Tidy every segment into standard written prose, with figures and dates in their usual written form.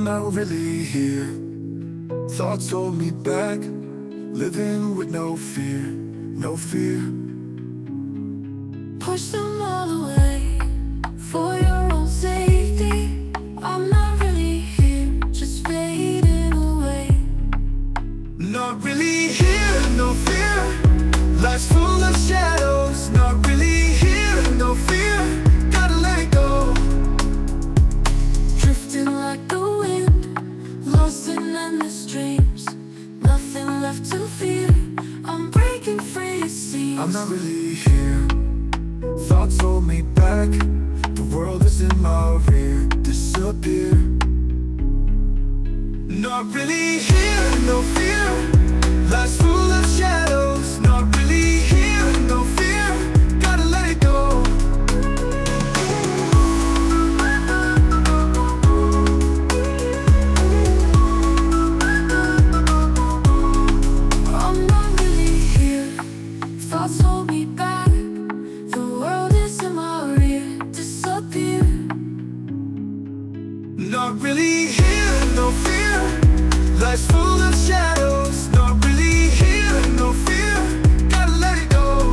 I'm not really here. Thoughts hold me back, living with no fear, no fear. Push them all away for your own safety. I'm not really here, just fading away. Not really here, no fear. Life's full of shadows. Not really here, no fear. Gotta let it go. Drifting like the wind, lost in endless dreams. Nothing left to fear, I'm breaking free, it seems. I'm not really here. Thoughts hold me back, the world is in my rear. Disappear. Not really here, no fear. Life's full of shadows. Not really here, no fear. Gotta let it go. I'm not really here, thoughts hold me back. The world is in my rear, disappear. Not really here, no fear. Life's full of shadows. Not really here, no fear. Gotta let it go.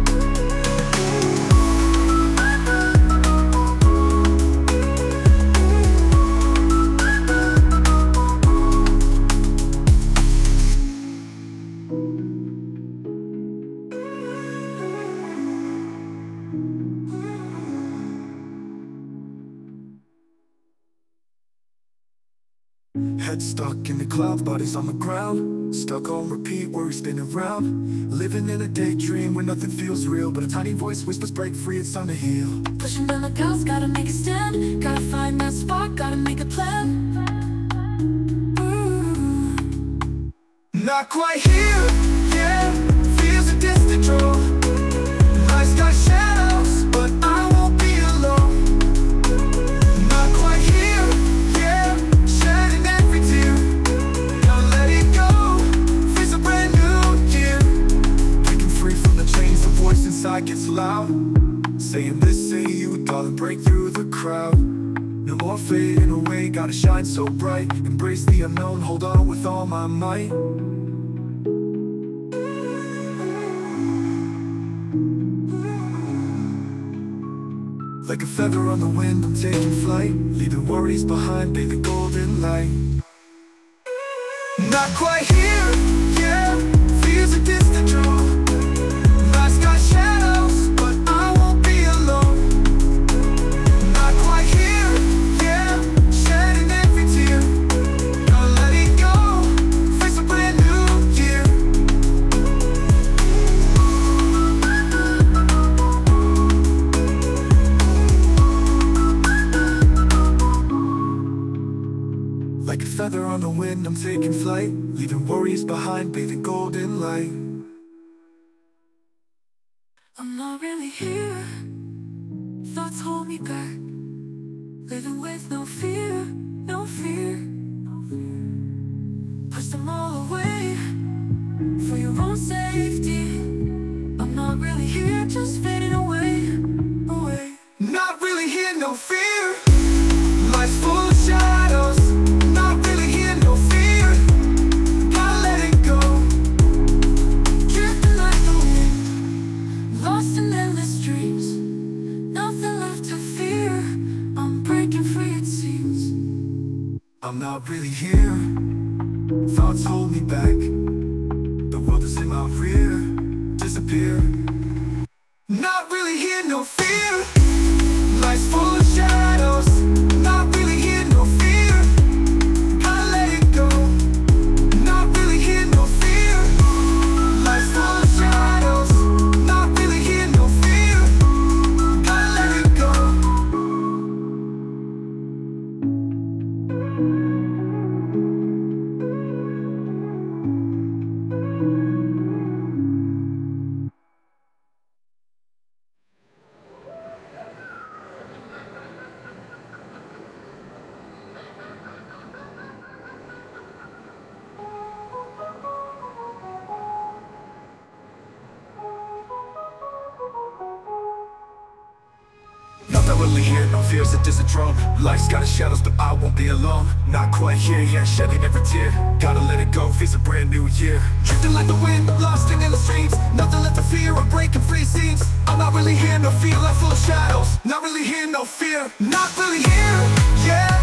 Head stuck in the clouds, bodies on the ground. Stuck on repeat, worries spinning around. Living in a daydream where nothing feels real, but a tiny voice whispers, break free, it's time to heal. Pushing down the coast, gotta make a stand. Gotta find that spark, gotta make a plan. Not quite here, yeah. Feels a distant draw. Life's got shadows, but I won't be alone. Not quite here, yeah. Shedding every tear. Gotta let it go. Face a brand new year. Breaking free from the chains, the voice inside gets loud. Saying this, say you, darling, break through the crowd. No more fading away, gotta shine so bright. Embrace the unknown, hold on with all my might. Like a feather on the wind, I'm taking flight. Leaving worries behind, bathing golden light. Not quite here, yeah. Feels a distant draw. Life's got shadows, but I won't be alone. Not quite here, yeah. Shedding every tear. Gotta let it go. Face a brand new year. Like a feather on the wind, I'm taking flight. Leaving worries behind, bathing golden light. I'm not really here, thoughts hold me back. Living with no fear, no fear. Push them all away for your own safety. I'm not really here, just fading away, away. Not really here, no fear. Life's full of shadows. Not really here, no fear. Gotta let it go. Drifting like the wind, lost in endless dreams. Nothing left to fear, I'm breaking free, it seems. I'm not really here. Thoughts hold me back. The world is in my rear. Disappear. Not really here, no fear. Life's full of shadows. Not really here, no fear. Gotta let it go. Not really here, no fear. Life's full of shadows. Not really here, no fear. Gotta let it go. Not really here, no fears, it is a drum. Life's got its shadows, but I won't be alone. Not quite here yet, shedding every tear. Gotta let it go, face a brand new year. Drifting like the wind, lost in the streams. Nothing left to fear, I'm breaking free scenes. I'm not really here, no fear, life full of shadows. Not really here, no fear. Not really here, yeah.